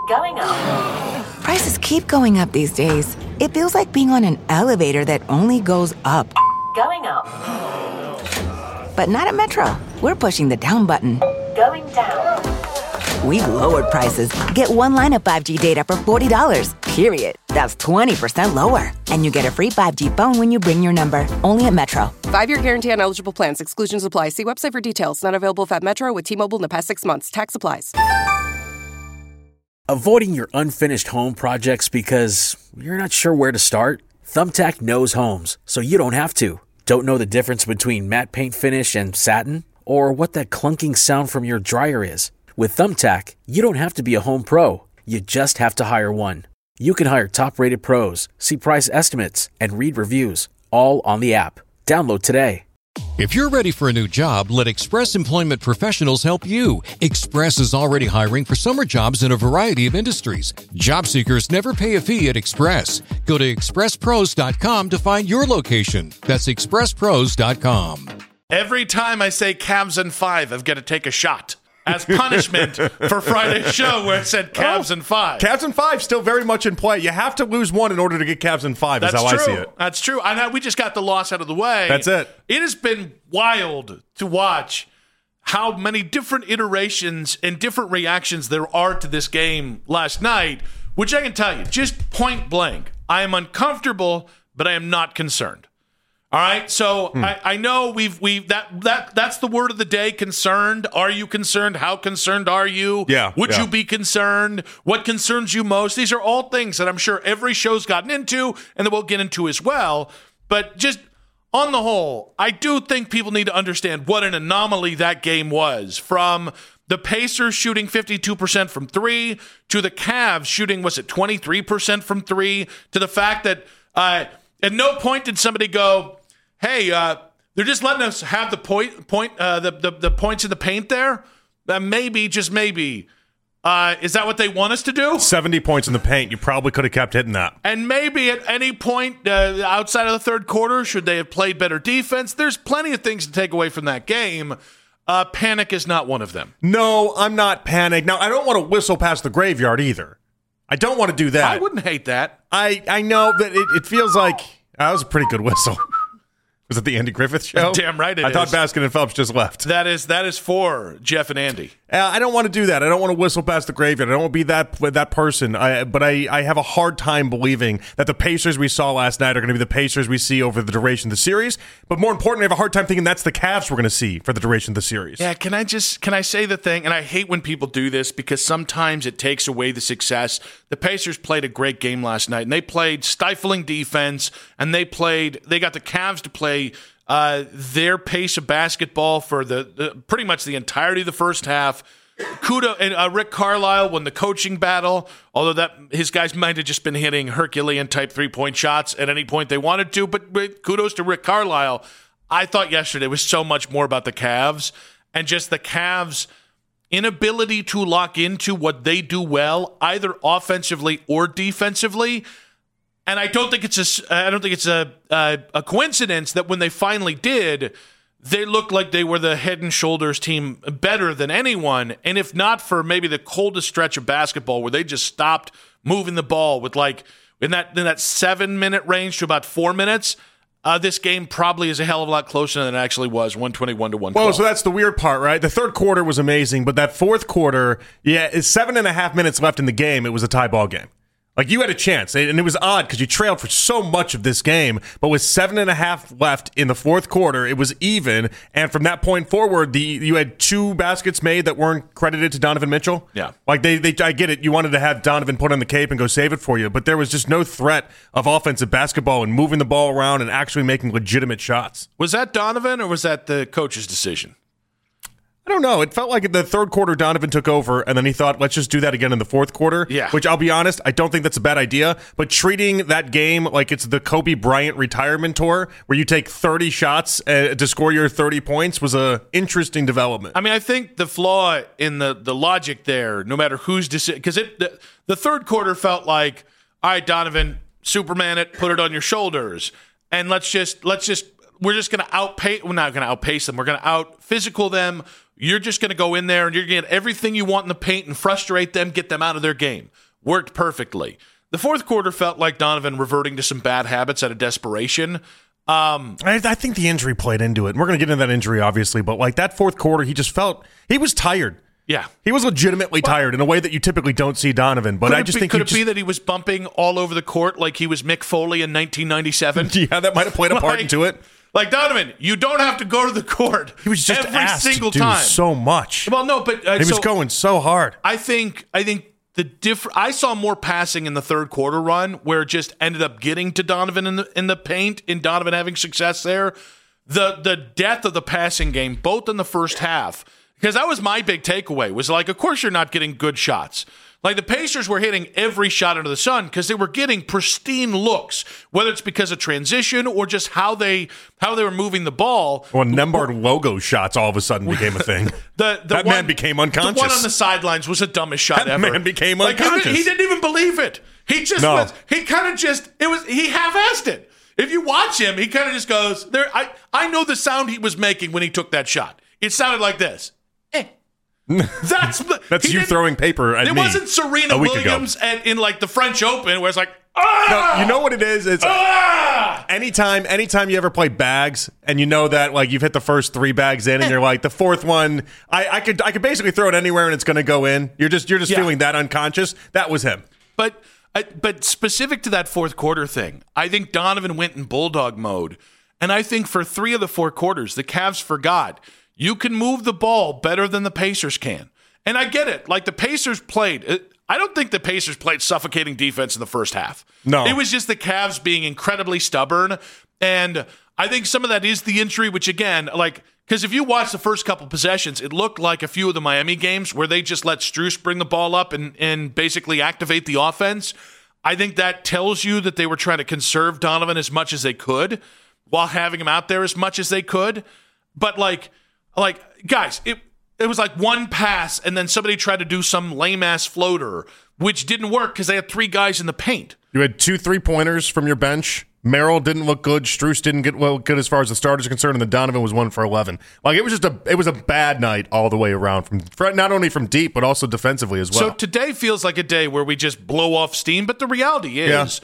Going up. Prices keep going up these days. It feels like being on an elevator that only goes up. Going up. But not at Metro. We're pushing the down button. Going down. We've lowered prices. Get one line of 5G data for $40, period. That's 20% lower. And you get a free 5G phone when you bring your number. Only at Metro. 5-year guarantee on eligible plans. Exclusions apply. See website for details. Not available at Metro with T-Mobile in the past 6 months. Tax applies. Avoiding your unfinished home projects because you're not sure where to start? Thumbtack knows homes, so you don't have to. Don't know the difference between matte paint finish and satin? Or what that clunking sound from your dryer is? With Thumbtack, you don't have to be a home pro. You just have to hire one. You can hire top-rated pros, see price estimates, and read reviews, all on the app. Download today. If you're ready for a new job, let Express Employment Professionals help you. Express is already hiring for summer jobs in a variety of industries. Job seekers never pay a fee at Express. Go to expresspros.com to find your location. That's expresspros.com. Every time I say Cavs in 5, I've got to take a shot as punishment for Friday's show where I said Cavs in 5. Cavs in 5 still very much in play. You have to lose one in order to get Cavs in 5. That's how I see it. That's true. I know we just got the loss out of the way. That's it. It has been wild to watch how many different iterations and different reactions there are to this game last night, which I can tell you, just point blank, I am uncomfortable, but I am not concerned. All right, so I know that's the word of the day. Concerned? Are you concerned? How concerned are you? Yeah. Would you be concerned? What concerns you most? These are all things that I'm sure every show's gotten into, and that we'll get into as well. But just on the whole, I do think people need to understand what an anomaly that game was. From the Pacers shooting 52% from three to the Cavs shooting 23% from three, to the fact that at no point did somebody go, hey, they're just letting us have the the points in the paint there. Maybe, just maybe, is that what they want us to do? 70 points in the paint. You probably could have kept hitting that. And maybe at any point outside of the third quarter, should they have played better defense? There's plenty of things to take away from that game. Panic is not one of them. No, I'm not panicked. Now, I don't want to whistle past the graveyard either. I don't want to do that. I wouldn't hate that. I know that it feels like that was a pretty good whistle. Was it the Andy Griffith show? Damn right it is. I thought Baskin and Phelps just left. That is for Jeff and Andy. I don't want to do that. I don't want to whistle past the graveyard. I don't want to be that person. But I have a hard time believing that the Pacers we saw last night are going to be the Pacers we see over the duration of the series. But more importantly, I have a hard time thinking that's the Cavs we're going to see for the duration of the series. Yeah, can I say the thing? And I hate when people do this because sometimes it takes away the success. The Pacers played a great game last night, and they played stifling defense, and they got the Cavs to play their pace of basketball for the pretty much the entirety of the first half. Kudos, and Rick Carlisle won the coaching battle, although that his guys might have just been hitting Herculean type 3-point shots at any point they wanted to. But kudos to Rick Carlisle. I thought yesterday was so much more about the Cavs and just the Cavs' inability to lock into what they do well, either offensively or defensively. And I don't think it's a coincidence that when they finally did, they looked like they were the head and shoulders team better than anyone. And if not for maybe the coldest stretch of basketball where they just stopped moving the ball with like in that 7-minute range to about 4 minutes, this game probably is a hell of a lot closer than it actually was, 121 to 112. Well, so that's the weird part, right? The third quarter was amazing, but that fourth quarter, it's 7.5 minutes left in the game. It was a tie ball game. Like, you had a chance, and it was odd because you trailed for so much of this game, but with 7.5 left in the fourth quarter, it was even, and from that point forward, you had 2 baskets made that weren't credited to Donovan Mitchell. Yeah. Like, I get it. You wanted to have Donovan put on the cape and go save it for you, but there was just no threat of offensive basketball and moving the ball around and actually making legitimate shots. Was that Donovan, or was that the coach's decision? I don't know. It felt like in the third quarter, Donovan took over, and then he thought, let's just do that again in the fourth quarter. Yeah. Which, I'll be honest, I don't think that's a bad idea. But treating that game like it's the Kobe Bryant retirement tour, where you take 30 shots to score your 30 points, was a interesting development. I mean, I think the flaw in the logic there, no matter whose decision, because the third quarter felt like, all right, Donovan, Superman it, put it on your shoulders, and we're just going to outpace. We're not going to outpace them. We're going to out physical them. You're just going to go in there and you're going to get everything you want in the paint and frustrate them, get them out of their game. Worked perfectly. The fourth quarter felt like Donovan reverting to some bad habits out of desperation. I think the injury played into it. We're going to get into that injury, obviously, but like that fourth quarter, he just felt he was tired. Yeah. He was legitimately tired in a way that you typically don't see Donovan. But I just think could it be that he was bumping all over the court like he was Mick Foley in 1997? Yeah, that might have played a part into it. Like, Donovan, you don't have to go to the court. He was just every asked single to do time. so much. Well, no, but he was going so hard. I think I saw more passing in the third quarter run where it just ended up getting to Donovan in the paint, in Donovan having success there. The death of the passing game, both in the first half, because that was my big takeaway, was like, of course you're not getting good shots. Like, the Pacers were hitting every shot under the sun because they were getting pristine looks, whether it's because of transition or just how they were moving the ball. Well, Nembhard logo shots all of a sudden became a thing. That man became unconscious. The one on the sidelines was the dumbest shot ever. That man became unconscious. He didn't even believe it. He just was. He kind of just. He half-assed it. If you watch him, he kind of just goes there. I know the sound he was making when he took that shot. It sounded like this. That's you throwing paper at me. It wasn't Serena Williams in like the French Open where it's like, No, you know what it is? It's anytime you ever play bags and you know that like you've hit the first 3 bags in and you're like the fourth one, I could basically throw it anywhere and it's going to go in. You're just feeling that unconscious. That was him. But specific to that fourth quarter thing, I think Donovan went in bulldog mode, and I think for 3 of the 4 quarters, the Cavs forgot. You can move the ball better than the Pacers can. And I get it. Like, the Pacers played. I don't think the Pacers played suffocating defense in the first half. No. It was just the Cavs being incredibly stubborn. And I think some of that is the injury, which, again, like, because if you watch the first couple possessions, it looked like a few of the Miami games where they just let Strus bring the ball up and basically activate the offense. I think that tells you that they were trying to conserve Donovan as much as they could while having him out there as much as they could. But, like guys, it was like one pass and then somebody tried to do some lame-ass floater, which didn't work because they had 3 guys in the paint. You had 2 3-pointers from your bench. Merrill didn't look good. Strus didn't get good as far as the starters are concerned, and then Donovan was 1 for 11. Like, it was a bad night all the way around, from not only from deep but also defensively as well. So today feels like a day where we just blow off steam, but the reality is,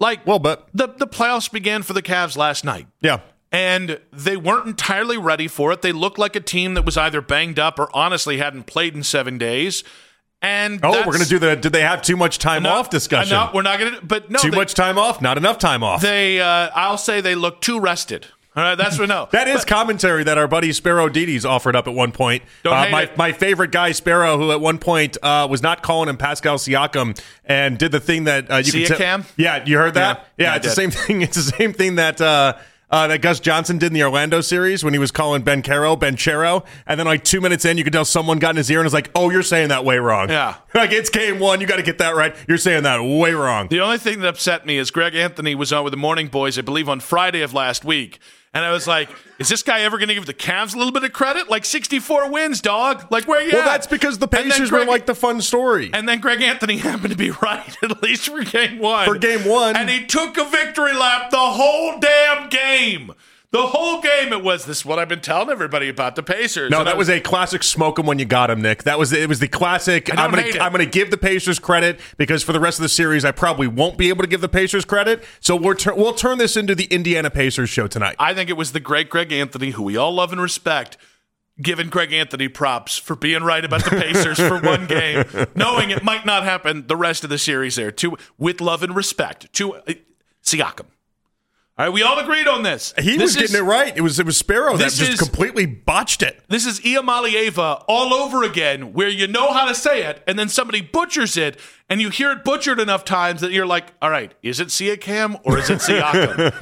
but the playoffs began for the Cavs last night. Yeah. And they weren't entirely ready for it. They looked like a team that was either banged up or honestly hadn't played in 7 days. And we're going to do the did they have too much time off discussion? No, we're not going to. But no, too much time off, not enough time off. I'll say they look too rested. All right, that's what no. That is commentary that our buddy Sparrow Didi's offered up at one point. My favorite guy, Sparrow, who at one point was not calling him Pascal Siakam and did the thing that you can Siakam? Yeah, you heard that? Yeah, it's the same thing. It's the same thing that Gus Johnson did in the Orlando series when he was calling Benchero, and then like 2 minutes in, you could tell someone got in his ear and was like, "Oh, you're saying that way wrong." Yeah, like it's game 1, you got to get that right. You're saying that way wrong. The only thing that upset me is Greg Anthony was on with the Morning Boys, I believe, on Friday of last week. And I was like, is this guy ever going to give the Cavs a little bit of credit? Like 64 wins, dog. Like, where you at? Well, that's because the Pacers were like the fun story. And then Greg Anthony happened to be right, at least for game 1. For game 1. And he took a victory lap the whole damn game. The whole game it was, this is what I've been telling everybody about the Pacers. No, that was a classic smoke 'em when you got him, Nick. It was the classic, I'm going to give the Pacers credit because for the rest of the series, I probably won't be able to give the Pacers credit. So we'll turn this into the Indiana Pacers show tonight. I think it was the great Greg Anthony, who we all love and respect, giving Greg Anthony props for being right about the Pacers for one game, knowing it might not happen the rest of the series there, with love and respect to Siakam. All right, we all agreed on this. He was getting it right. It was Sparrow that just completely botched it. This is Iamalieva all over again, where you know how to say it, and then somebody butchers it, and you hear it butchered enough times that you're like, all right, is it Siakam or is it Siakam?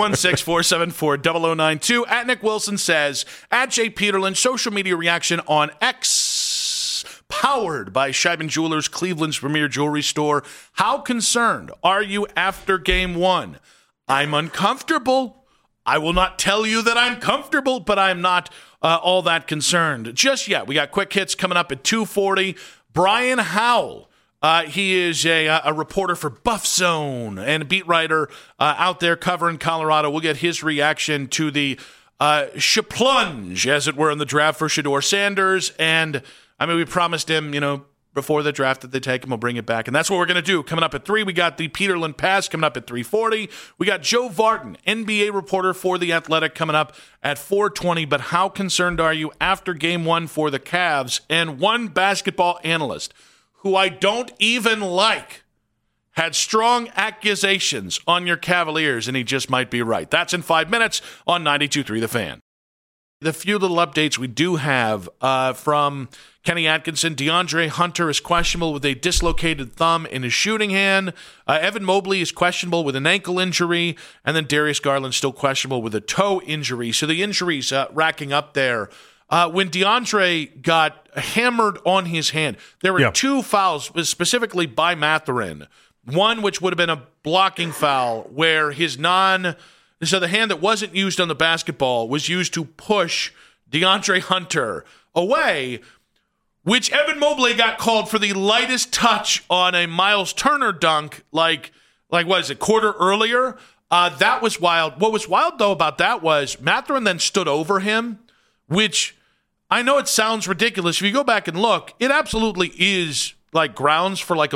216-474-0092. At Nick Wilson says, at Jay Peterlin, social media reaction on X, powered by Scheiben Jewelers, Cleveland's premier jewelry store. How concerned are you after game 1? I'm uncomfortable. I will not tell you that I'm comfortable, but I'm not all that concerned just yet. We got quick hits coming up at 2:40. Brian Howell, he is a reporter for Buff Zone and a beat writer out there covering Colorado. We'll get his reaction to the plunge, as it were, in the draft for Shedeur Sanders. And, I mean, we promised him, before the draft that they take him, we'll bring it back. And that's what we're going to do. Coming up at 3, we got the Peterland Pass coming up at 3:40. We got Joe Vartan, NBA reporter for The Athletic, coming up at 4:20. But how concerned are you after Game 1 for the Cavs? And one basketball analyst who I don't even like had strong accusations on your Cavaliers, and he just might be right. That's in 5 minutes on 92.3 The Fan. The few little updates we do have from Kenny Atkinson. DeAndre Hunter is questionable with a dislocated thumb in his shooting hand. Evan Mobley is questionable with an ankle injury. And then Darius Garland still questionable with a toe injury. So the injuries racking up there. When DeAndre got hammered on his hand, there were 2 fouls, specifically by Mathurin. One, which would have been a blocking foul, where so the hand that wasn't used on the basketball was used to push DeAndre Hunter away, which Evan Mobley got called for the lightest touch on a Miles Turner dunk, like what is it, quarter earlier? That was wild. What was wild, though, about that was Mathurin then stood over him, which I know it sounds ridiculous. If you go back and look, it absolutely is like grounds for like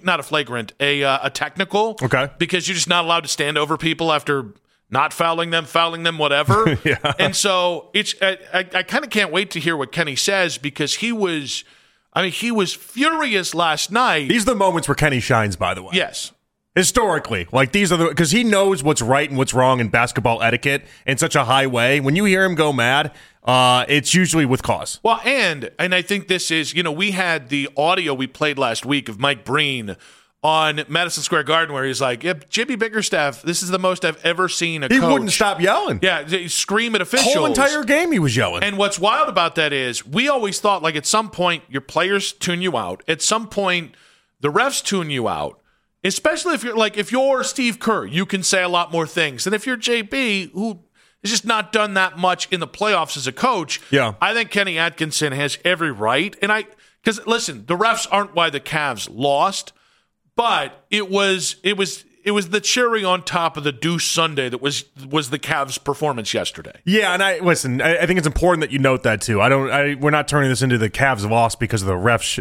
a technical. Okay. Because you're just not allowed to stand over people after not fouling them, whatever. Yeah. And so I kind of can't wait to hear what Kenny says, because he was furious last night. These are the moments where Kenny shines, by the way. Yes. Historically, like these are because he knows what's right and what's wrong in basketball etiquette in such a high way. When you hear him go mad, it's usually with cause. Well, and I think this is, we had the audio we played last week of Mike Breen on Madison Square Garden, where he's like, Jimmy Bickerstaff, this is the most I've ever seen a coach. He wouldn't stop yelling. Yeah, he scream at officials. The whole entire game he was yelling. And what's wild about that is we always thought, like, at some point your players tune you out. At some point the refs tune you out. Especially if you're Steve Kerr, you can say a lot more things. And if you're JB, who has just not done that much in the playoffs as a coach, I think Kenny Atkinson has every right. And because listen, the refs aren't why the Cavs lost, but it was the cherry on top of the Deuce Sunday that was the Cavs' performance yesterday. Yeah, and I think it's important that you note that too. We're not turning this into the Cavs' loss because of the refs.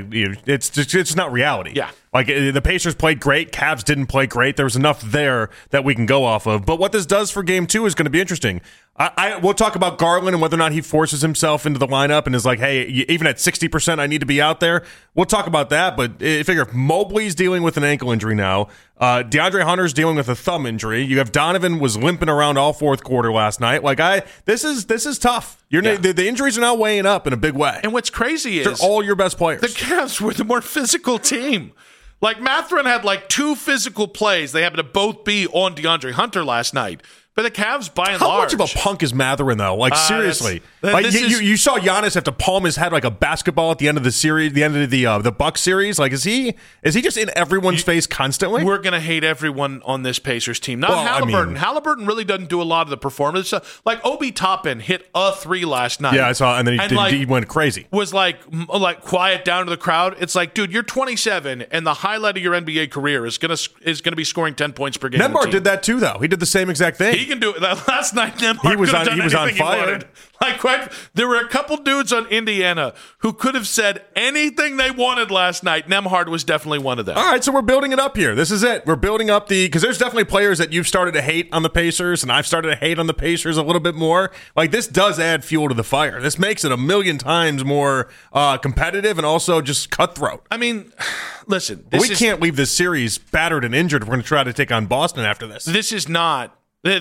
It's not reality. Yeah. Like, the Pacers played great. Cavs didn't play great. There was enough there that we can go off of. But what this does for Game 2 is going to be interesting. We'll talk about Garland and whether or not he forces himself into the lineup and is like, hey, even at 60%, I need to be out there. We'll talk about that. But I figure if Mobley's dealing with an ankle injury now, DeAndre Hunter's dealing with a thumb injury. You have Donovan was limping around all fourth quarter last night. This is tough. The injuries are now weighing up in a big way. And what's crazy is they're all your best players. The Cavs were the more physical team. Like, Mathurin had 2 physical plays. They happened to both be on DeAndre Hunter last night. But the Cavs, by and large. How much of a punk is Mathurin, though? Seriously. You saw Giannis have to palm his head like a basketball at the end of the series, the end of the Bucks series. Like, is he just in everyone's face constantly? We're going to hate everyone on this Pacers team. Not Halliburton. Halliburton really doesn't do a lot of the performance. Like, Obi Toppin hit a 3 last night. Yeah, I saw, and then he went crazy. Was like quiet down to the crowd. It's like, dude, you're 27, and the highlight of your NBA career is going to be scoring 10 points per game. Nembhard did that too, though. He did the same exact thing. He can do it. Last night, Nembhard he was on fire. There were a couple dudes on Indiana who could have said anything they wanted last night. Nembhard was definitely one of them. All right, so we're building it up here. This is it. We're building up because there's definitely players that you've started to hate on the Pacers, and I've started to hate on the Pacers a little bit more. Like, this does add fuel to the fire. This makes it a million times more competitive and also just cutthroat. I mean, listen. We can't leave this series battered and injured if we're going to try to take on Boston after this. This is not.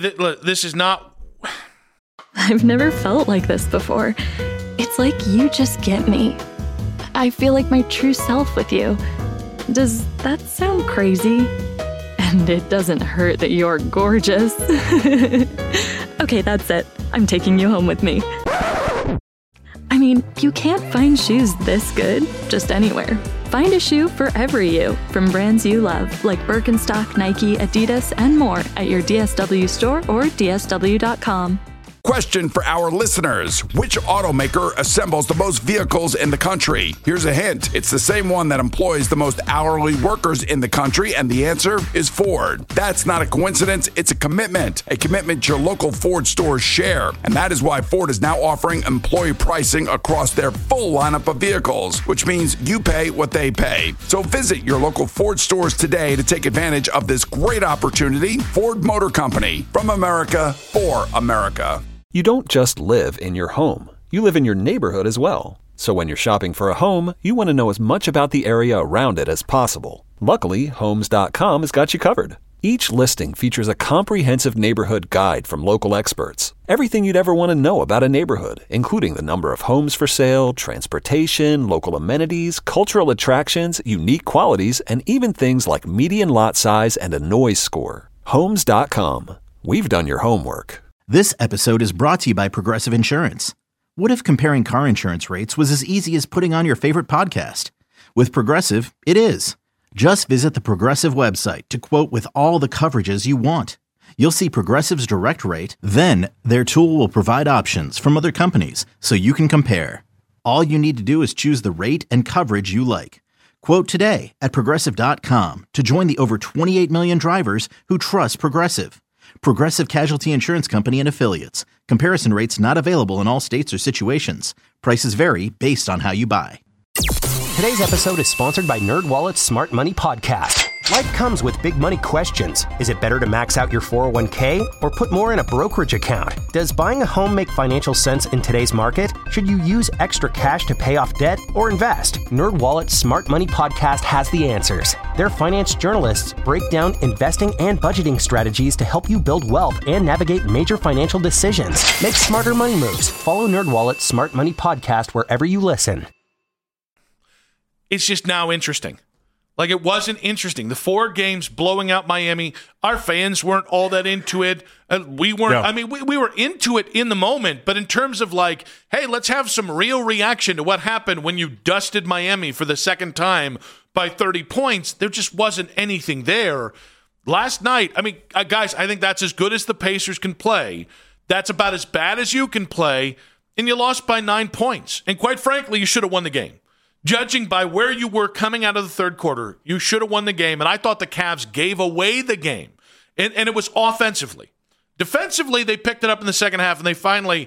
I've never felt like this before. It's like you just get me. I feel like my true self with you. Does that sound crazy? And it doesn't hurt that you're gorgeous. Okay, that's it. I'm taking you home with me. I mean, you can't find shoes this good just anywhere. Find a shoe for every you, from brands you love, like Birkenstock, Nike, Adidas, and more at your DSW store or DSW.com. Question for our listeners. Which automaker assembles the most vehicles in the country? Here's a hint. It's the same one that employs the most hourly workers in the country, and the answer is Ford. That's not a coincidence. It's a commitment your local Ford stores share. And that is why Ford is now offering employee pricing across their full lineup of vehicles, which means you pay what they pay. So visit your local Ford stores today to take advantage of this great opportunity. Ford Motor Company, from America for America. You don't just live in your home. You live in your neighborhood as well. So when you're shopping for a home, you want to know as much about the area around it as possible. Luckily, Homes.com has got you covered. Each listing features a comprehensive neighborhood guide from local experts. Everything you'd ever want to know about a neighborhood, including the number of homes for sale, transportation, local amenities, cultural attractions, unique qualities, and even things like median lot size and a noise score. Homes.com. We've done your homework. This episode is brought to you by Progressive Insurance. What if comparing car insurance rates was as easy as putting on your favorite podcast? With Progressive, it is. Just visit the Progressive website to quote with all the coverages you want. You'll see Progressive's direct rate, then their tool will provide options from other companies so you can compare. All you need to do is choose the rate and coverage you like. Quote today at Progressive.com to join the over 28 million drivers who trust Progressive. Progressive Casualty Insurance Company and Affiliates. Comparison rates not available in all states or situations. Prices vary based on how you buy. Today's episode is sponsored by NerdWallet's Smart Money Podcast. Life comes with big money questions. Is it better to max out your 401k or put more in a brokerage account? Does buying a home make financial sense in today's market? Should you use extra cash to pay off debt or invest? NerdWallet's Smart Money Podcast has the answers. Their finance journalists break down investing and budgeting strategies to help you build wealth and navigate major financial decisions. Make smarter money moves. Follow NerdWallet's Smart Money Podcast wherever you listen. It's just now interesting. Like, it wasn't interesting. The 4 games blowing out Miami, our fans weren't all that into it. We weren't. Yeah. I mean, we were into it in the moment, but in terms of like, hey, let's have some real reaction to what happened when you dusted Miami for the second time by 30 points, there just wasn't anything there. Last night, I mean, guys, I think that's as good as the Pacers can play. That's about as bad as you can play, and you lost by 9 points. And quite frankly, you should have won the game. Judging by where you were coming out of the third quarter, you should have won the game, and I thought the Cavs gave away the game, and it was offensively. Defensively, they picked it up in the second half, and they finally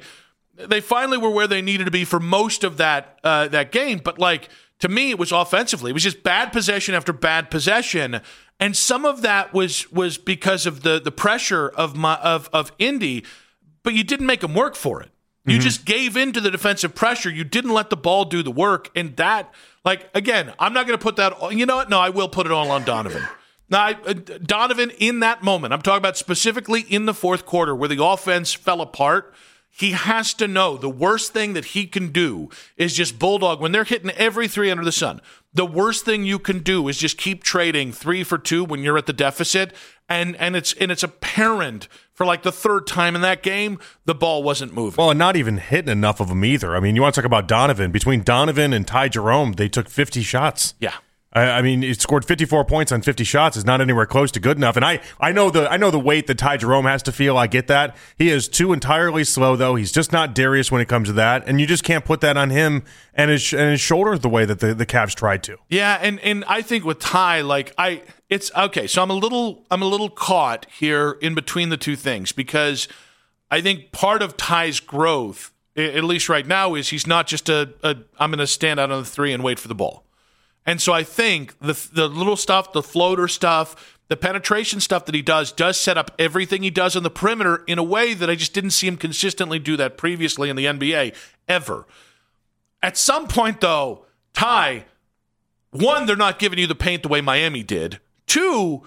were where they needed to be for most of that game. But like, to me, it was offensively. It was just bad possession after bad possession, and some of that was because of the pressure of Indy, but you didn't make them work for it. You just gave in to the defensive pressure. You didn't let the ball do the work. And that, like, again, I'm not going to put that – you know what? No, I will put it all on Donovan. Now, Donovan, in that moment, I'm talking about specifically in the fourth quarter where the offense fell apart, he has to know the worst thing that he can do is just bulldog. When they're hitting every 3 under the sun, the worst thing you can do is just keep trading 3 for 2 when you're at the deficit. And it's apparent for like the third time in that game, the ball wasn't moving. Well, and not even hitting enough of them either. I mean, you want to talk about Donovan. Between Donovan and Ty Jerome, they took 50 shots. Yeah. I mean, he scored 54 points on 50 shots. Is not anywhere close to good enough. And I know the weight that Ty Jerome has to feel. I get that. He is too entirely slow, though. He's just not Darius when it comes to that. And you just can't put that on him and his shoulder the way that the Cavs tried to. Yeah, and I think with Ty, it's okay. So I'm a little caught here in between the two things because I think part of Ty's growth, at least right now, is he's not just I'm going to stand out on the 3 and wait for the ball. And so I think the little stuff, the floater stuff, the penetration stuff that he does set up everything he does on the perimeter in a way that I just didn't see him consistently do that previously in the NBA ever. At some point, though, Ty, 1, they're not giving you the paint the way Miami did. 2,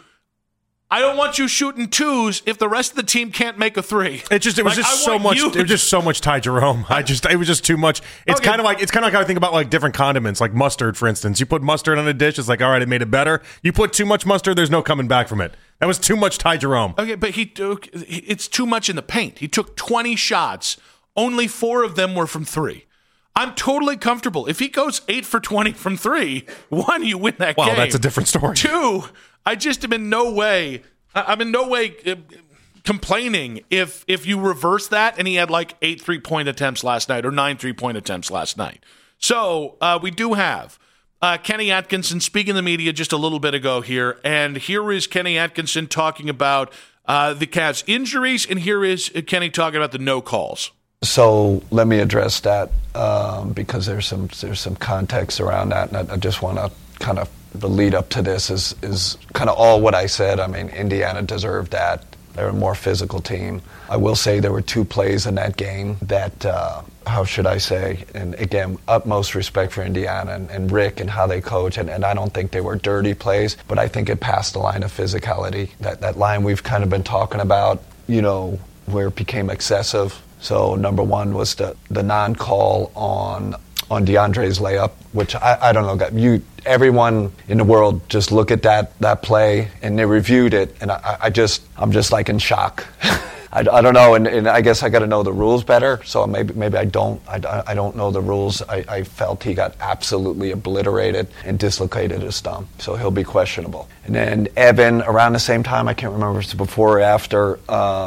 I don't want you shooting 2s if the rest of the team can't make a 3. It was just so much Ty Jerome. It was just too much. It's kind of like how I think about like different condiments, like mustard, for instance. You put mustard on a dish, it's like, all right, it made it better. You put too much mustard, there's no coming back from it. That was too much Ty Jerome. Okay, but it's too much in the paint. He took 20 shots, only 4 of them were from 3. I'm totally comfortable. If he goes 8 for 20 from 3, 1, you win that game. Well, that's a different story. 2, I just am in no way. I'm in no way complaining if you reverse that, and he had like 8 3-point attempts last night or 9 3-point attempts last night. So we do have Kenny Atkinson speaking to the media just a little bit ago here, and here is Kenny Atkinson talking about the Cavs' injuries, and here is Kenny talking about the no calls. So let me address that because there's some context around that, and I just want to kind of the lead up to this is kind of all what I said. I mean, Indiana deserved that. They're a more physical team. I will say there were 2 plays in that game that, how should I say, and again, utmost respect for Indiana and Rick and how they coach, and I don't think they were dirty plays, but I think it passed the line of physicality. That line we've kind of been talking about, where it became excessive. So number 1 was the non-call on DeAndre's layup, which I don't know. Everyone in the world just look at that play, and they reviewed it, and I'm just like in shock. I don't know, and I guess I got to know the rules better. So maybe I don't know the rules. I felt he got absolutely obliterated and dislocated his thumb, so he'll be questionable. And then Evan, around the same time, I can't remember if it's before or after,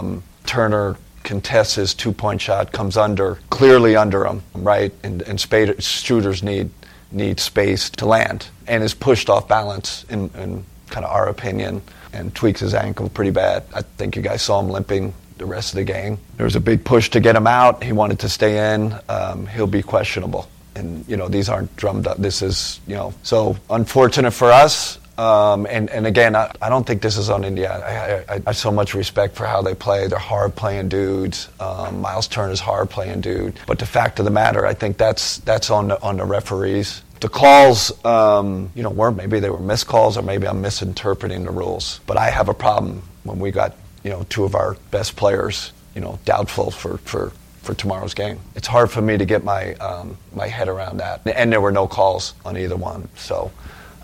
Turner contests his 2-point shot, comes clearly under him, right? And shooters need space to land, and is pushed off balance in kind of our opinion, and tweaks his ankle pretty bad. I think you guys saw him limping the rest of the game. There was a big push to get him out. He wanted to stay in. He'll be questionable. And, these aren't drummed up. This is, so unfortunate for us. And again, I don't think this is on Indiana. I have so much respect for how they play. They're hard-playing dudes. Miles Turner's hard-playing dude. But the fact of the matter, I think that's on the referees. The calls, weren't, maybe they were missed calls, or maybe I'm misinterpreting the rules. But I have a problem when we got, 2 of our best players, doubtful for tomorrow's game. It's hard for me to get my head around that. And there were no calls on either one. So,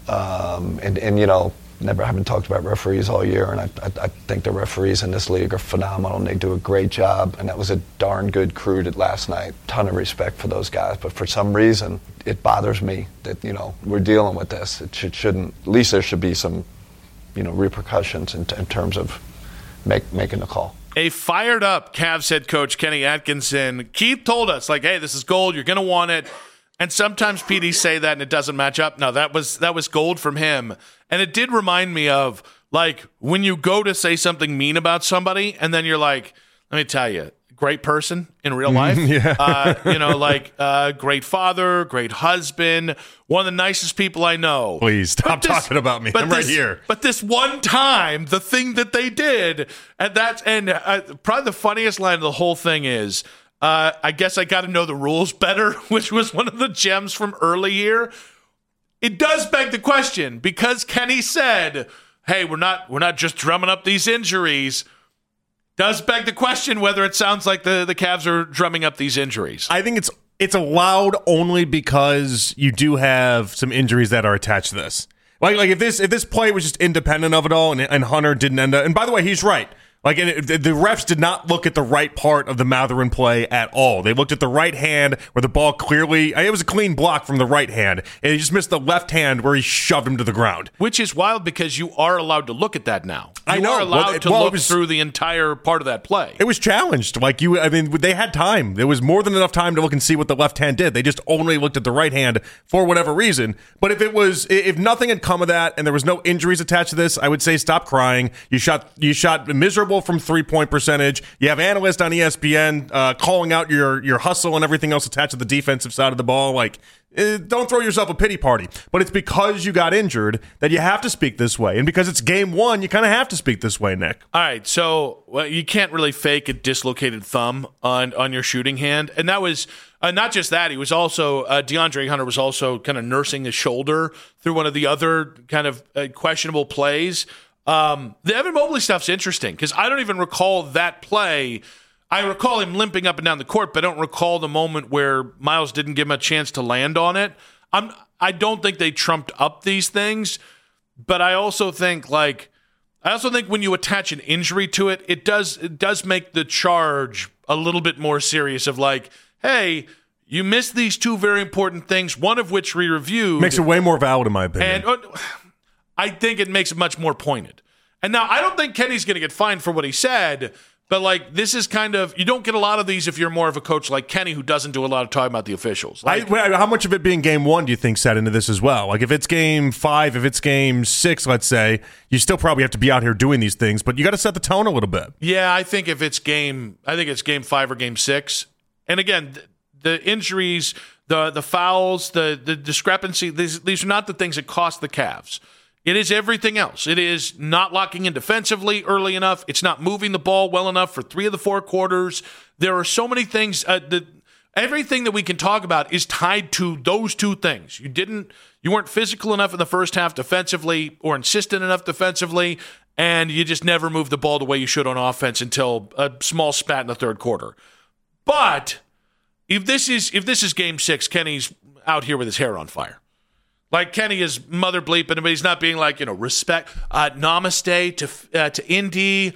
never haven't talked about referees all year, and I think the referees in this league are phenomenal, and they do a great job, and that was a darn good crew last night. Ton of respect for those guys, but for some reason, it bothers me that, we're dealing with this. It shouldn't, at least there should be some, repercussions in terms of making the call. A fired-up Cavs head coach, Kenny Atkinson. Keith told us, hey, this is gold, you're going to want it. And sometimes PDs say that and it doesn't match up. No, that was gold from him. And it did remind me of, when you go to say something mean about somebody, and then you're like, let me tell you, great person in real life. Yeah. Great father, great husband, one of the nicest people I know. Please stop talking about me. I'm right here. But this one time, the thing that they did, and probably the funniest line of the whole thing is, I guess I got to know the rules better, which was one of the gems from early here. It does beg the question, because Kenny said, hey, we're not just drumming up these injuries. Does beg the question whether it sounds like the Cavs are drumming up these injuries. I think it's allowed only because you do have some injuries that are attached to this. Like if this play was just independent of it all, and Hunter didn't end up. And by the way, he's right. The refs did not look at the right part of the Mathurin play at all. They looked at the right hand where the ball clearly, it was a clean block from the right hand, and he just missed the left hand where he shoved him to the ground. Which is wild, because you are allowed to look at that now. I know. You are allowed to look through the entire part of that play. It was challenged. They had time. There was more than enough time to look and see what the left hand did. They just only looked at the right hand for whatever reason. But if nothing had come of that and there was no injuries attached to this, I would say stop crying. You shot miserable from 3-point percentage. You have analysts on ESPN calling out your hustle and everything else attached to the defensive side of the ball. Don't throw yourself a pity party. But it's because you got injured that you have to speak this way. And because it's game one, you kind of have to speak this way, Nick. All right, so you can't really fake a dislocated thumb on your shooting hand. And that was not just that. He was also, DeAndre Hunter was also kind of nursing his shoulder through one of the other kind of questionable plays. The Evan Mobley stuff's interesting because I don't even recall that play. I recall him limping up and down the court, but I don't recall the moment where Miles didn't give him a chance to land on it. I don't think they trumped up these things, but I also think when you attach an injury to it, it does make the charge a little bit more serious of hey, you missed these two very important things, one of which we reviewed. Makes it way more valid in my opinion. And I think it makes it much more pointed. And now I don't think Kenny's going to get fined for what he said, but like this is kind of, you don't get a lot of these if you're more of a coach like Kenny who doesn't do a lot of talking about the officials. Like, how much of it being game 1 do you think set into this as well? Like if it's game 5, if it's game 6, let's say, you still probably have to be out here doing these things, but you got to set the tone a little bit. Yeah, I think it's game 5 or game 6. And again, the injuries, the fouls, the discrepancy, these are not the things that cost the Cavs. It is everything else. It is not locking in defensively early enough. It's not moving the ball well enough for 3 of the 4 quarters. There are so many things. Everything that we can talk about is tied to those 2 things. You weren't physical enough in the first half defensively or insistent enough defensively, and you just never moved the ball the way you should on offense until a small spat in the third quarter. But if this is game 6, Kenny's out here with his hair on fire. Like Kenny is mother bleeping, but he's not being like, respect, namaste to Indy,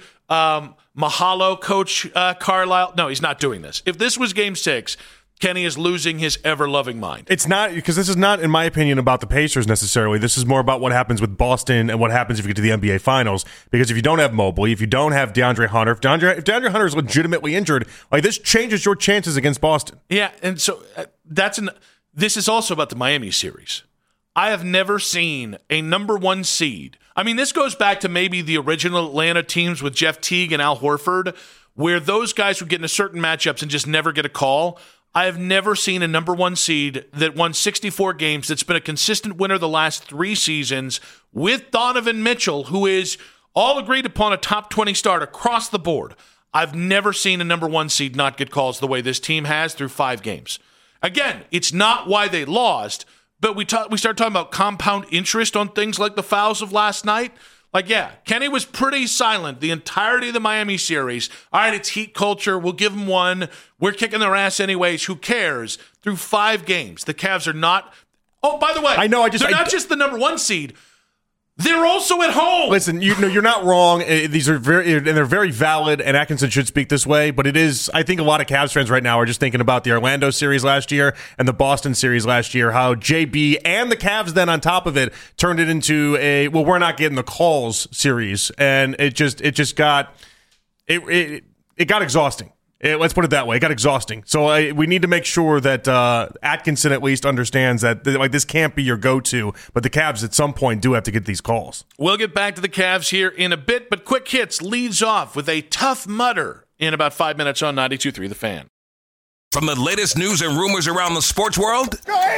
mahalo, Coach Carlisle. No, he's not doing this. If this was game 6, Kenny is losing his ever-loving mind. It's not, because this is not, in my opinion, about the Pacers necessarily. This is more about what happens with Boston and what happens if you get to the NBA Finals. Because if you don't have Mobley, if you don't have DeAndre Hunter, if DeAndre Hunter is legitimately injured, like this changes your chances against Boston. Yeah, and so this is also about the Miami series. I have never seen a number 1 seed. I mean, this goes back to maybe the original Atlanta teams with Jeff Teague and Al Horford, where those guys would get into certain matchups and just never get a call. I have never seen a number 1 seed that won 64 games that's been a consistent winner the last 3 seasons with Donovan Mitchell, who is all agreed upon a top 20 start across the board. I've never seen a number 1 seed not get calls the way this team has through 5 games. Again, it's not why they lost, but we start talking about compound interest on things like the fouls of last night. Like, yeah, Kenny was pretty silent the entirety of the Miami series. All right, it's heat culture. We'll give them 1. We're kicking their ass anyways. Who cares? Through 5 games, the Cavs are not. Oh, by the way, they're not just the number 1 seed. They're also at home. Listen, you're not wrong. These are they're very valid, and Atkinson should speak this way. But it is, I think a lot of Cavs fans right now are just thinking about the Orlando series last year and the Boston series last year, how JB and the Cavs then on top of it turned it into we're not getting the calls series, and it got exhausting. Let's put it that way. It got exhausting. So we need to make sure that Atkinson at least understands that this can't be your go-to, but the Cavs at some point do have to get these calls. We'll get back to the Cavs here in a bit, but Quick Hits leads off with a tough mutter in about 5 minutes on 92.3 The Fan. From the latest news and rumors around the sports world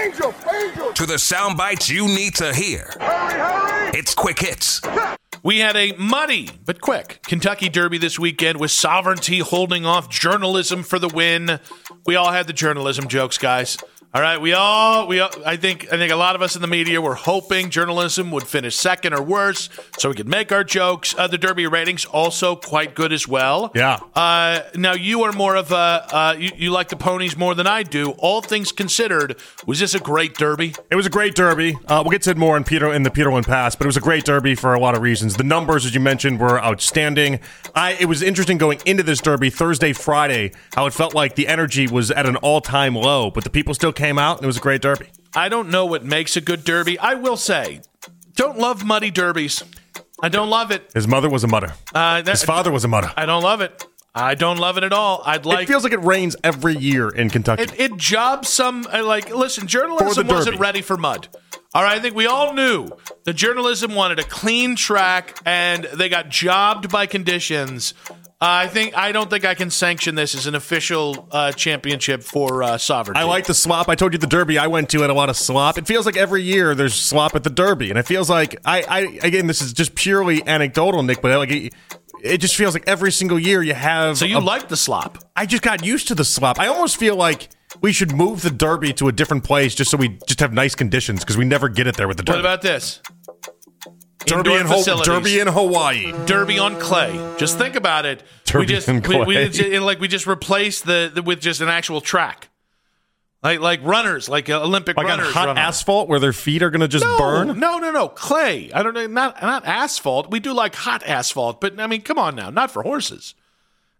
to the sound bites you need to hear. Hurry. It's Quick Hits. We had a muddy but quick Kentucky Derby this weekend with Sovereignty holding off Journalism for the win. We all had the journalism jokes, guys. All right, I think a lot of us in the media were hoping Journalism would finish second or worse so we could make our jokes. The Derby ratings also quite good as well. Yeah. Now you are more of you like the ponies more than I do. All things considered, was this a great Derby? It was a great Derby. We'll get to it more in the Peterlin Pass, but it was a great Derby for a lot of reasons. The numbers, as you mentioned, were outstanding. It was interesting going into this Derby Thursday, Friday, how it felt like the energy was at an all-time low, but the people still came out, and it was a great Derby. I don't know what makes a good Derby. I will say, don't love muddy derbies. I don't love it. His mother was a mudder. His father was a mudder. I don't love it. I don't love it at all. It feels like it rains every year in Kentucky. It jobs some, listen, journalism wasn't ready for mud. All right, I think we all knew the journalism wanted a clean track, and they got jobbed by conditions. I don't think I can sanction this as an official championship for Sovereignty. I like the slop. I told you the Derby I went to had a lot of slop. It feels like every year there's slop at the Derby, and it feels like again, this is just purely anecdotal, Nick, but it just feels like every single year you have. So you like the slop? I just got used to the slop. I almost feel like we should move the Derby to a different place just so we just have nice conditions because we never get it there with the Derby. What about this? Derby in Hawaii. Derby on clay. Just think about it. Derby on clay. We just replaced with just an actual track. Like runners, like Olympic runners. Like on hot asphalt where their feet are going to just burn? No. Clay. I don't know. Not asphalt. We do like hot asphalt, but I mean, come on now. Not for horses.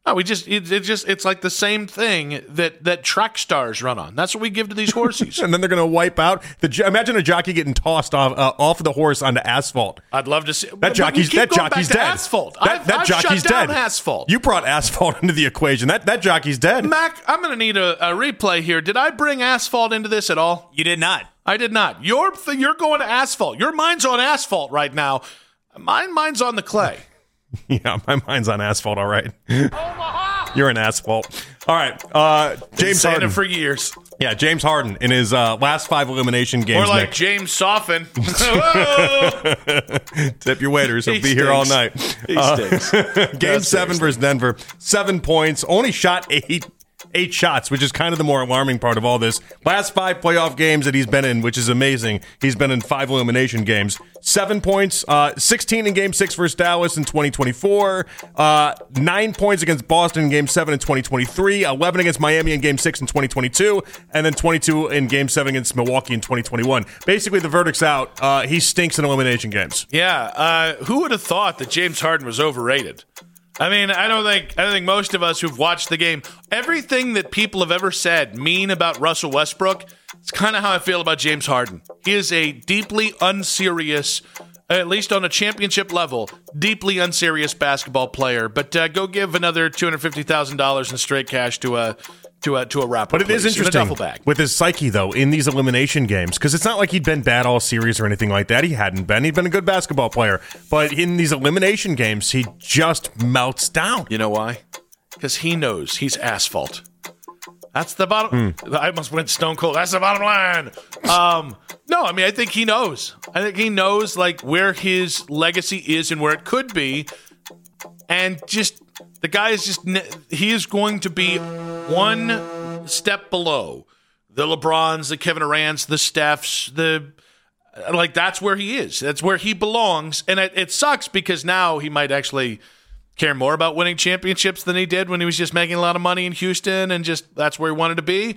No, it's like the same thing that track stars run on. That's what we give to these horses. And then they're going to wipe out. Imagine a jockey getting tossed off of the horse onto asphalt. I'd love to see that jockey's dead. Asphalt. I've jockey's shut down dead. asphalt. You brought asphalt into the equation. That jockey's dead. Mac, I'm going to need a replay here. Did I bring asphalt into this at all? You did not. I did not. You're going to asphalt. Your mind's on asphalt right now. Mine's on the clay. Yeah, my mind's on asphalt, all right. You're an asphalt. All right, James Harden. For years. Yeah, James Harden in his last 5 elimination games. Or like James Soffin. Tip your waiters. He'll be here all night. He stinks. Game 7 versus Denver. 7 points. Only shot 8 shots, which is kind of the more alarming part of all this. Last 5 playoff games that he's been in, which is amazing. He's been in 5 elimination games. 7 points, 16 in Game 6 versus Dallas in 2024, 9 points against Boston in Game 7 in 2023, 11 against Miami in Game 6 in 2022, and then 22 in Game 7 against Milwaukee in 2021. Basically, the verdict's out. He stinks in elimination games. Yeah, who would have thought that James Harden was overrated? I mean, I don't think most of us who've watched the game, everything that people have ever said mean about Russell Westbrook, it's kind of how I feel about James Harden. He is a deeply unserious, at least on a championship level, deeply unserious basketball player. But go give another $250,000 in straight cash to a rapper. But it is interesting duffel bag. with his psyche, though, in these elimination games, because it's not like he'd been bad all series or anything like that. He hadn't been. He'd been a good basketball player. But in these elimination games, he just melts down. You know why? Because he knows he's asphalt. That's the bottom. I almost went stone cold. That's the bottom line. No, I mean, I think he knows. I think he knows like where his legacy is and where it could be. And just the guy is just, he is going to be one step below the LeBrons, the Kevin Durant's, the Stephs, that's where he is. That's where he belongs. And it sucks because now he might actually care more about winning championships than he did when he was just making a lot of money in Houston and just that's where he wanted to be.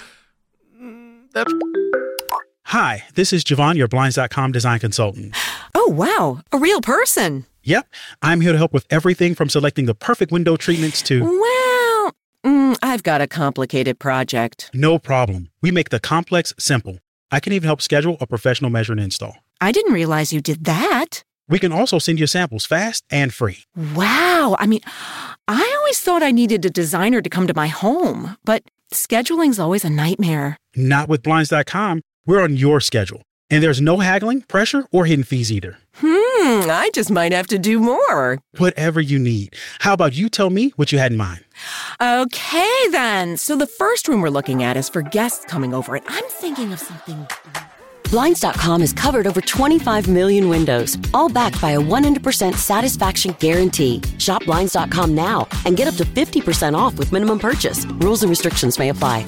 Hi, this is Javon, your Blinds.com design consultant. Oh, wow. A real person. Yep. I'm here to help with everything from selecting the perfect window treatments to... Well, I've got a complicated project. No problem. We make the complex simple. I can even help schedule a professional measure and install. I didn't realize you did that. We can also send you samples fast and free. Wow. I mean, I always thought I needed a designer to come to my home, but scheduling's always a nightmare. Not with Blinds.com. We're on your schedule. And there's no haggling, pressure, or hidden fees either. I just might have to do more. Whatever you need. How about you tell me what you had in mind? Okay, then. So the first room we're looking at is for guests coming over, and I'm thinking of something... Blinds.com has covered over 25 million windows, all backed by a 100% satisfaction guarantee. Shop Blinds.com now and get up to 50% off with minimum purchase. Rules and restrictions may apply.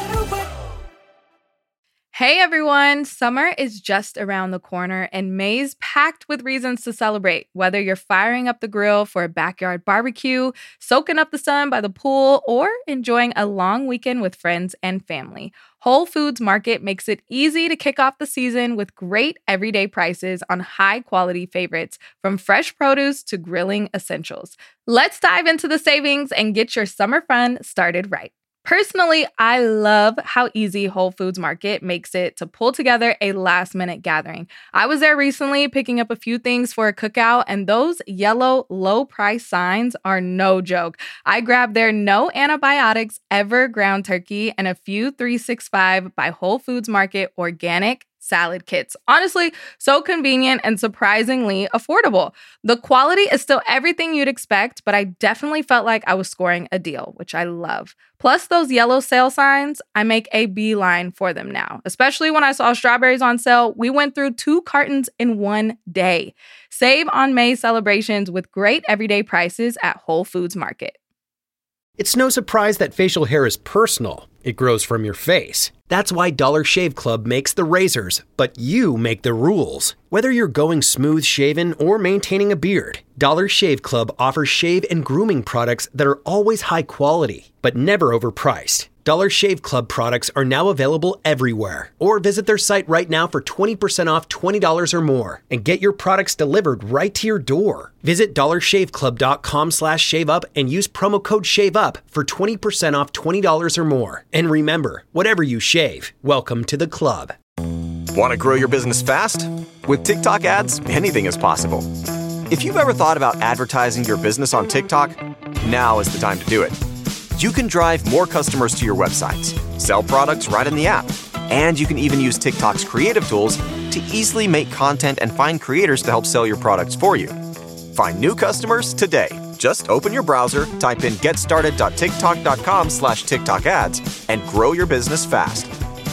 Hey everyone, summer is just around the corner and May's packed with reasons to celebrate. Whether you're firing up the grill for a backyard barbecue, soaking up the sun by the pool, or enjoying a long weekend with friends and family, Whole Foods Market makes it easy to kick off the season with great everyday prices on high-quality favorites, from fresh produce to grilling essentials. Let's dive into the savings and get your summer fun started right. Personally, I love how easy Whole Foods Market makes it to pull together a last-minute gathering. I was there recently picking up a few things for a cookout, and those yellow low-price signs are no joke. I grabbed their no antibiotics ever ground turkey and a few 365 by Whole Foods Market organic salad kits. Honestly, so convenient and surprisingly affordable. The quality is still everything you'd expect, but I definitely felt like I was scoring a deal, which I love. Plus those yellow sale signs, I make a beeline for them now. Especially when I saw strawberries on sale, we went through 2 cartons in one day. Save on May celebrations with great everyday prices at Whole Foods Market. It's no surprise that facial hair is personal. It grows from your face. That's why Dollar Shave Club makes the razors, but you make the rules. Whether you're going smooth shaven or maintaining a beard, Dollar Shave Club offers shave and grooming products that are always high quality, but never overpriced. Dollar Shave Club products are now available everywhere. Or visit their site right now for 20% off $20 or more and get your products delivered right to your door. Visit dollarshaveclub.com/shaveup and use promo code SHAVEUP for 20% off $20 or more. And remember, whatever you shave, welcome to the club. Want to grow your business fast? With TikTok ads, anything is possible. If you've ever thought about advertising your business on TikTok, now is the time to do it. You can drive more customers to your websites, sell products right in the app, and you can even use TikTok's creative tools to easily make content and find creators to help sell your products for you. Find new customers today. Just open your browser, type in getstarted.tiktok.com/TikTok ads, and grow your business fast.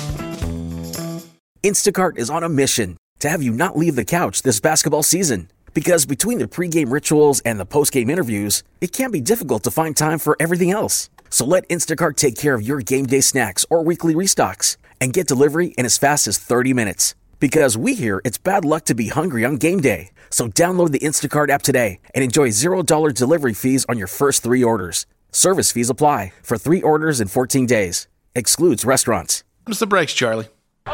Instacart is on a mission to have you not leave the couch this basketball season. Because between the pregame rituals and the postgame interviews, it can be difficult to find time for everything else. So let Instacart take care of your game day snacks or weekly restocks and get delivery in as fast as 30 minutes. Because we hear it's bad luck to be hungry on game day. So download the Instacart app today and enjoy $0 delivery fees on your first 3 orders. Service fees apply for 3 orders in 14 days. Excludes restaurants. What's the breaks, Charlie?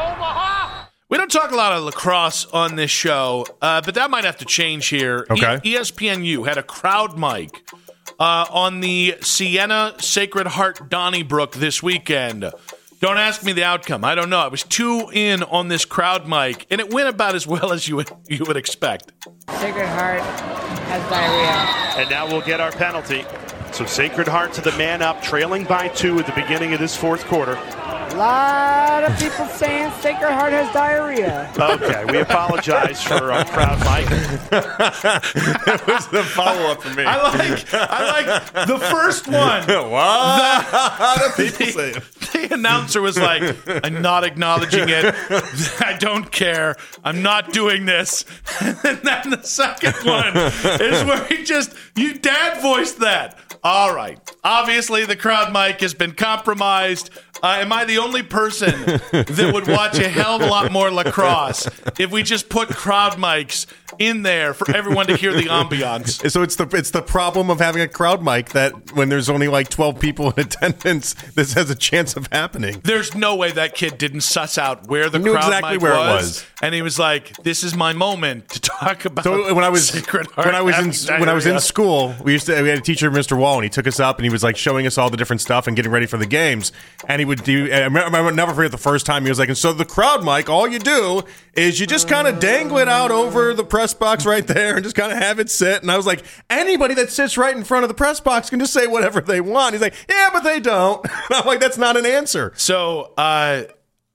We don't talk a lot of lacrosse on this show, but that might have to change here. Okay. ESPNU had a crowd mic on the Siena Sacred Heart Donnybrook this weekend. Don't ask me the outcome. I don't know. I was 2 in on this crowd mic, and it went about as well as you would expect. Sacred Heart has diarrhea. And now we'll get our penalty. So Sacred Heart to the man up, trailing by 2 at the beginning of this fourth quarter. A lot of people saying Sacred Heart has diarrhea. Okay, we apologize for our crowd mic. It was the follow-up for me. I like the first one. What? People say it. The announcer was like, I'm not acknowledging it. I don't care. I'm not doing this. And then the second one is where you dad voiced that. All right. Obviously, the crowd mic has been compromised. Am I the only person that would watch a hell of a lot more lacrosse if we just put crowd mics in there for everyone to hear the ambiance? So it's the problem of having a crowd mic that when there's only like 12 people in attendance, this has a chance of happening. There's no way that kid didn't suss out where the Knew crowd exactly mic where it was, was. and he was like, "This is my moment to talk about." So when I was Sacred Heart when I was diarrhea. in school, we had a teacher, Mr. Wall, and he took us up and he was like showing us all the different stuff and getting ready for the games. And he would do. I remember never forget the first time he was like, and so the crowd mic, all you do is you just kind of dangle it out over the press box right there and just kind of have it sit. And I was like, anybody that sits right in front of the press box can just say whatever they want. He's like, yeah, but they don't. And I'm like, that's not an answer. So I'm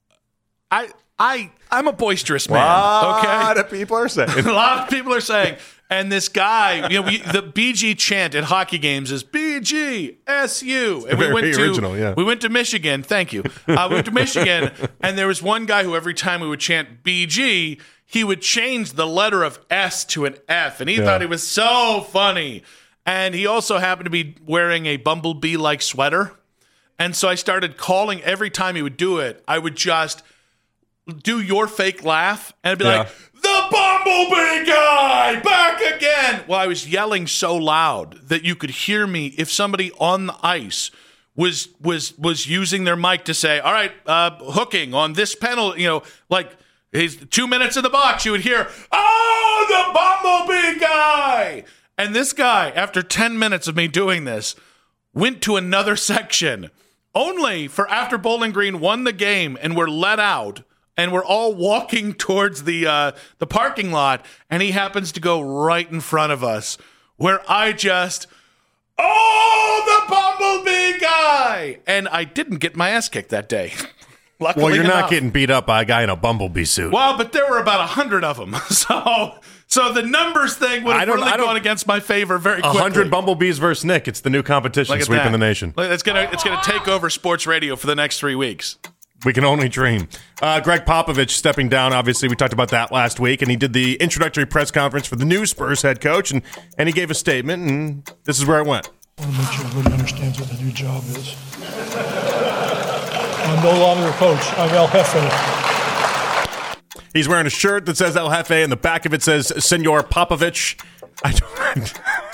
a boisterous man. A Okay, lot of people are saying. a lot of people are saying. And this guy, the BG chant at hockey games is BGSU. And Very original, yeah. We went to Michigan. Thank you. We went to Michigan, and there was one guy who every time we would chant BG, he would change the letter of S to an F, and he thought it was so funny. And he also happened to be wearing a bumblebee-like sweater. And so I started calling every time he would do it. I would just do your fake laugh, and I'd be like, the bumblebee guy back again. Well, I was yelling so loud that you could hear me if somebody on the ice was using their mic to say, all right, hooking on this penalty, like he's 2 minutes in the box, you would hear, oh, the bumblebee guy. And this guy, after 10 minutes of me doing this, went to another section only for after Bowling Green won the game and were let out. And we're all walking towards the parking lot, and he happens to go right in front of us, where I just, the bumblebee guy! And I didn't get my ass kicked that day. Luckily Well, you're enough. not getting beat up by a guy in a bumblebee suit. Well, but there were about 100 of them, so the numbers thing would have really gone against my favor very quickly. 100 bumblebees versus Nick. It's the new competition Look at sweeping that. the nation. It's gonna take over sports radio for the next 3 weeks. We can only dream. Greg Popovich stepping down, obviously. We talked about that last week, and he did the introductory press conference for the new Spurs head coach, and he gave a statement, and this is where it went. I want to make sure everybody understands what the new job is. I'm no longer a coach. I'm El Jefe. He's wearing a shirt that says El Jefe, and the back of it says Senor Popovich.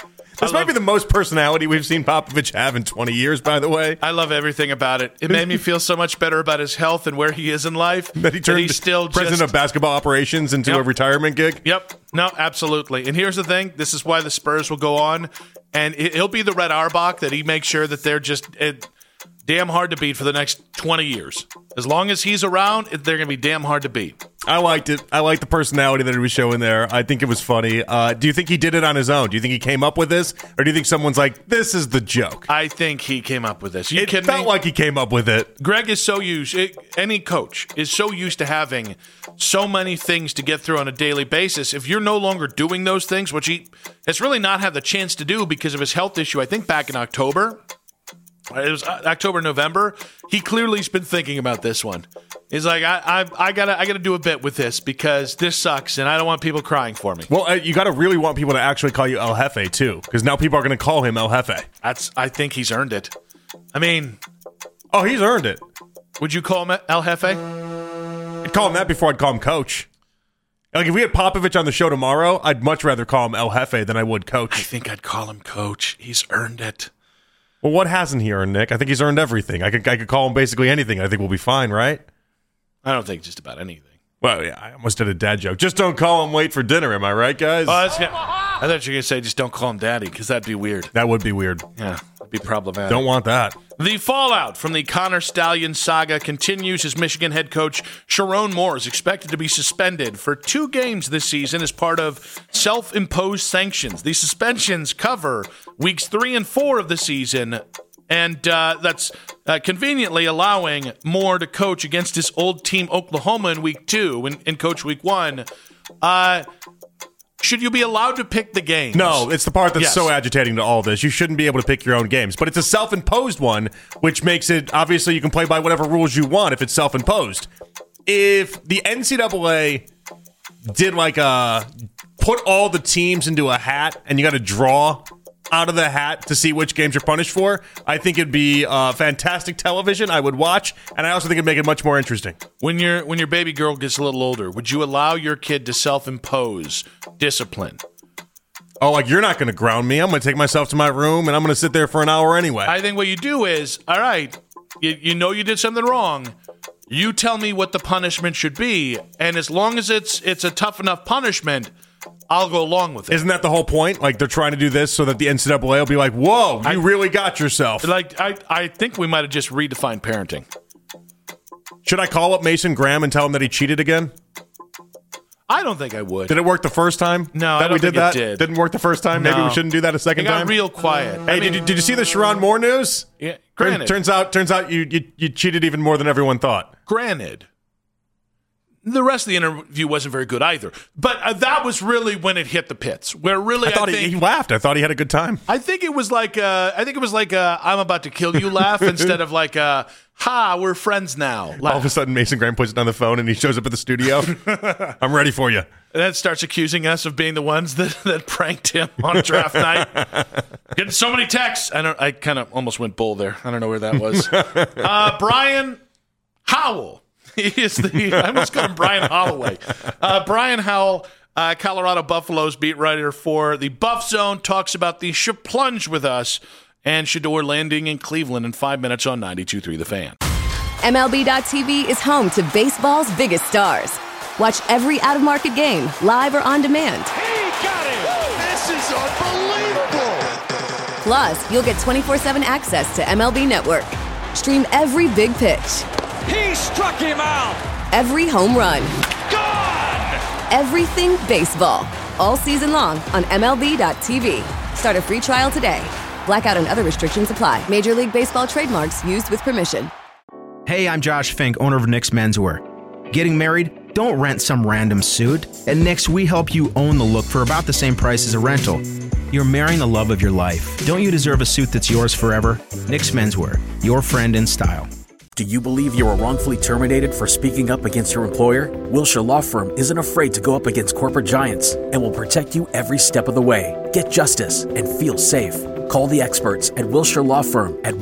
This might be the most personality we've seen Popovich have in 20 years, by the way. I love everything about it. It made me feel so much better about his health and where he is in life. That he turned president of basketball operations into a retirement gig? Yep. No, absolutely. And here's the thing. This is why the Spurs will go on. And he'll be the Red Auerbach that he makes sure that they're just damn hard to beat for the next 20 years. As long as he's around, they're going to be damn hard to beat. I liked it. I liked the personality that he was showing there. I think it was funny. Do you think he did it on his own? Do you think he came up with this? Or do you think someone's like, this is the joke? I think he came up with this. It felt like he came up with it. Greg is so used, any coach is so used to having so many things to get through on a daily basis. If you're no longer doing those things, which he has really not had the chance to do because of his health issue, I think back in October. It was October, November. He clearly has been thinking about this one. He's like, I gotta do a bit with this because this sucks and I don't want people crying for me. Well, you gotta really want people to actually call you El Jefe too, because now people are gonna call him El Jefe. I think he's earned it. I mean, he's earned it. Would you call him El Jefe? I'd call him that before I'd call him Coach. Like if we had Popovich on the show tomorrow, I'd much rather call him El Jefe than I would Coach. I think I'd call him Coach. He's earned it. Well, what hasn't he earned, Nick? I think he's earned everything. I could call him basically anything. I think we'll be fine, right? I don't think just about anything. Well, yeah, I almost did a dad joke. Just don't call him wait for dinner. Am I right, guys? I thought you were going to say just don't call him daddy because that'd be weird. That would be weird. Yeah, it'd be problematic. Don't want that. The fallout from the Connor Stallion saga continues as Michigan head coach Sharon Moore is expected to be suspended for 2 games this season as part of self-imposed sanctions. The suspensions cover weeks 3 and 4 of the season, and that's conveniently allowing Moore to coach against his old team Oklahoma in week 2 and coach week 1. Should you be allowed to pick the games? No, it's the part that's so agitating to all this. You shouldn't be able to pick your own games. But it's a self-imposed one, which makes it, obviously, you can play by whatever rules you want if it's self-imposed. If the NCAA did put all the teams into a hat and you got to draw out of the hat to see which games you're punished for, I think it'd be fantastic television. I would watch, and I also think it'd make it much more interesting. When your baby girl gets a little older, would you allow your kid to self-impose discipline? Oh, like you're not going to ground me. I'm going to take myself to my room, and I'm going to sit there for an hour anyway. I think what you do is, all right, you know you did something wrong. You tell me what the punishment should be, and as long as it's a tough enough punishment, I'll go along with it. Isn't that the whole point? Like, they're trying to do this so that the NCAA will be like, whoa, you really got yourself. Like, I think we might have just redefined parenting. Should I call up Mason Graham and tell him that he cheated again? I don't think I would. Did it work the first time? No, I don't think it did. Didn't work the first time? No. Maybe we shouldn't do that a second time? It got real quiet. Hey, did you see the Sharon Moore news? Yeah, granted. Turns out you cheated even more than everyone thought. Granted. The rest of the interview wasn't very good either. But that was really when it hit the pits. Where really, I thought he laughed. I thought he had a good time. I think it was like I'm about to kill you laugh instead of like ha, we're friends now laugh. All of a sudden, Mason Graham puts it on the phone and he shows up at the studio. I'm ready for you. And then starts accusing us of being the ones that pranked him on draft night. Getting so many texts. I kind of almost went bull there. I don't know where that was. Brian Howell. I almost called him Brian Holloway. Brian Howell, Colorado Buffaloes beat writer for the Buff Zone, talks about the Plunge with us and Shedeur landing in Cleveland in 5 minutes on 92.3 The Fan. MLB.tv is home to baseball's biggest stars. Watch every out-of-market game, live or on demand. He got it! This is unbelievable! Plus, you'll get 24/7 access to MLB Network. Stream every big pitch. He struck him out! Every home run. Gone! Everything baseball. All season long on MLB.tv. Start a free trial today. Blackout and other restrictions apply. Major League Baseball trademarks used with permission. Hey, I'm Josh Fink, owner of Nick's Menswear. Getting married? Don't rent some random suit. At Nick's, we help you own the look for about the same price as a rental. You're marrying the love of your life. Don't you deserve a suit that's yours forever? Nick's Menswear, your friend in style. Do you believe you were wrongfully terminated for speaking up against your employer? Wilshire Law Firm isn't afraid to go up against corporate giants and will protect you every step of the way. Get justice and feel safe. Call the experts at Wilshire Law Firm at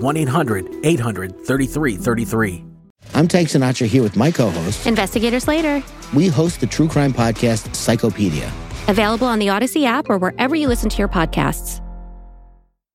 1-800-800-3333. I'm Tank Sinatra here with my co-host, Investigator Slater. We host the true crime podcast, Psychopedia. Available on the Odyssey app or wherever you listen to your podcasts.